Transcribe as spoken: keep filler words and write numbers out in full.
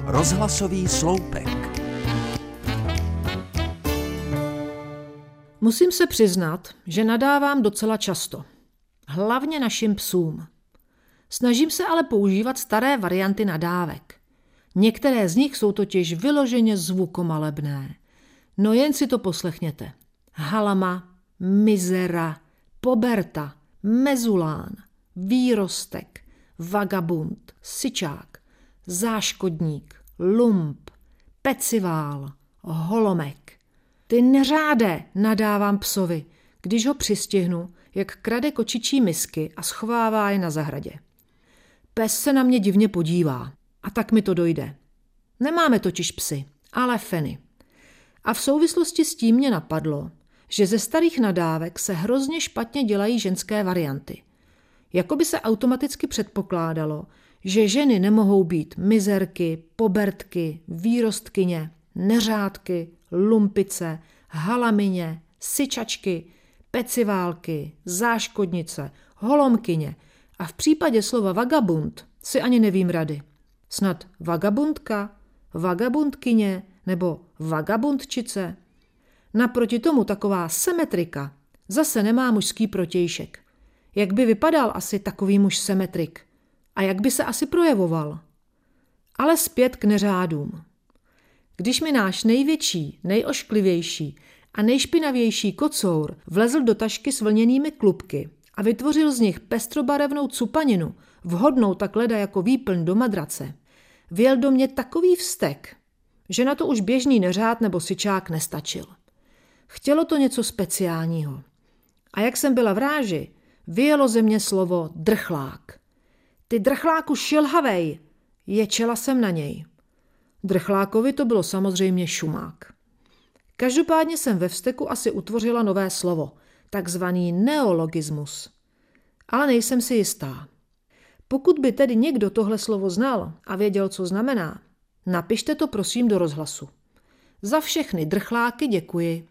Rozhlasový sloupek. Musím se přiznat, že nadávám docela často. Hlavně našim psům. Snažím se ale používat staré varianty nadávek. Některé z nich jsou totiž vyloženě zvukomalebné. No jen si to poslechněte. Halama, mizera, poberta, mezulán, výrostek, vagabund, syčák, záškodník, lump, pecivál, holomek. Ty neřáde, nadávám psovi, když ho přistihnu, jak krade kočičí misky a schovává je na zahradě. Pes se na mě divně podívá a tak mi to dojde. Nemáme totiž psy, ale feny. A v souvislosti s tím mě napadlo, že ze starých nadávek se hrozně špatně dělají ženské varianty. Jakoby se automaticky předpokládalo, že ženy nemohou být mizerky, pobertky, výrostkyně, neřádky, lumpice, halamině, syčačky, peciválky, záškodnice, holomkyně a v případě slova vagabund si ani nevím rady. Snad vagabundka, vagabundkyně nebo vagabundčice? Naproti tomu taková semetrika zase nemá mužský protějšek. Jak by vypadal asi takový muž semetrik? A jak by se asi projevoval? Ale zpět k neřádům. Když mi náš největší, nejošklivější a nejšpinavější kocour vlezl do tašky s vlněnými klubky a vytvořil z nich pestrobarevnou cupaninu, vhodnou tak leda jako výplň do madrace, vyjel do mě takový vztek, že na to už běžný neřád nebo syčák nestačil. Chtělo to něco speciálního. A jak jsem byla v ráži, vyjelo ze mě slovo drchlák. Ty drchláku šilhavej, ječela jsem na něj. Drchlákovi to bylo samozřejmě šumák. Každopádně jsem ve vzteku asi utvořila nové slovo, takzvaný neologismus. Ale nejsem si jistá. Pokud by tedy někdo tohle slovo znal a věděl, co znamená, napište to prosím do rozhlasu. Za všechny drchláky děkuji.